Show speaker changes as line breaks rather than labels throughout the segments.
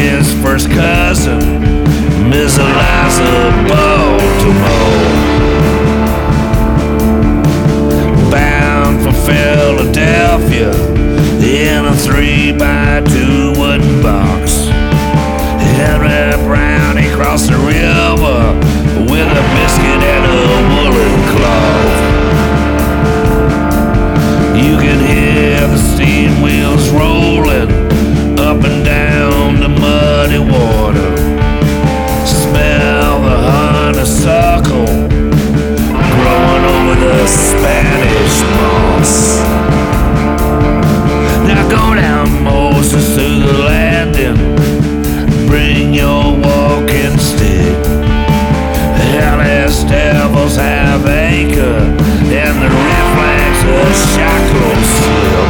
his first cousin, Miss Eliza Baltimore, bound for Philadelphia in a 3x2 wooden box. Henry Brown, he crossed the river with a biscuit and a woolen cloth. You can hear the steam wheels rolling up and down the muddy water. Smell the honeysuckle growing over the Spanish moss. Now go down, Moses, to the landing. Bring your walking stick. Hellish devils have anchor, and the red flags of shackles slip.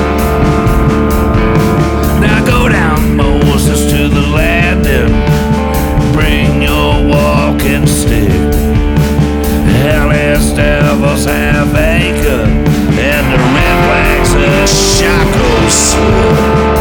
Now go down, Moses, to the landing. Bring your walking stick. Hellish devils have anchor, and the red flags of shackles slip.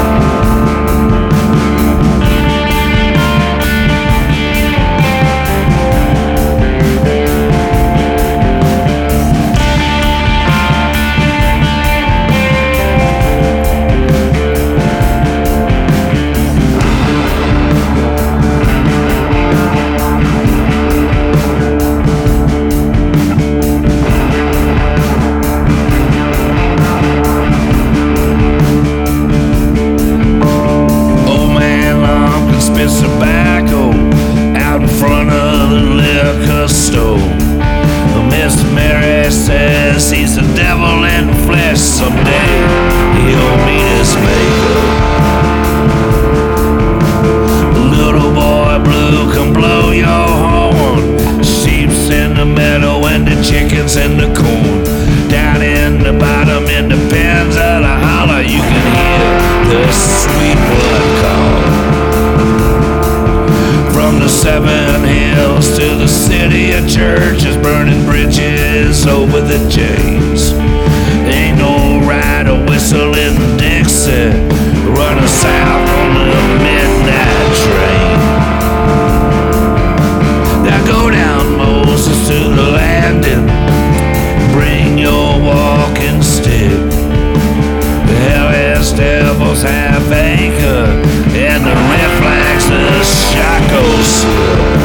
Tobacco out in front of the liquor store. Miss Mary says he's the devil in the flesh. Someday he'll meet his maker. Little boy blue can blow your horn. Sheep's in the meadow and the chickens in the corn. Down in the bottom in the pens of the holler, you can hear the sweet blood call. From the 7 hills to the city of churches, burning bridges over the James. Ain't no ride or whistle in Dixie, running south on the midnight train. Now go down, Moses, to the landing. Bring your walking stick. The hellish devils have anchor, and the red flags of shackles slip.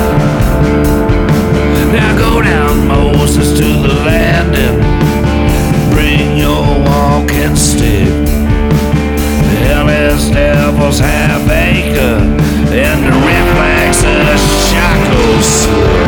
Now go down, Moses, to the landing. Bring your walking stick. The hellish devils have anchor, and the red flags of shackles slip.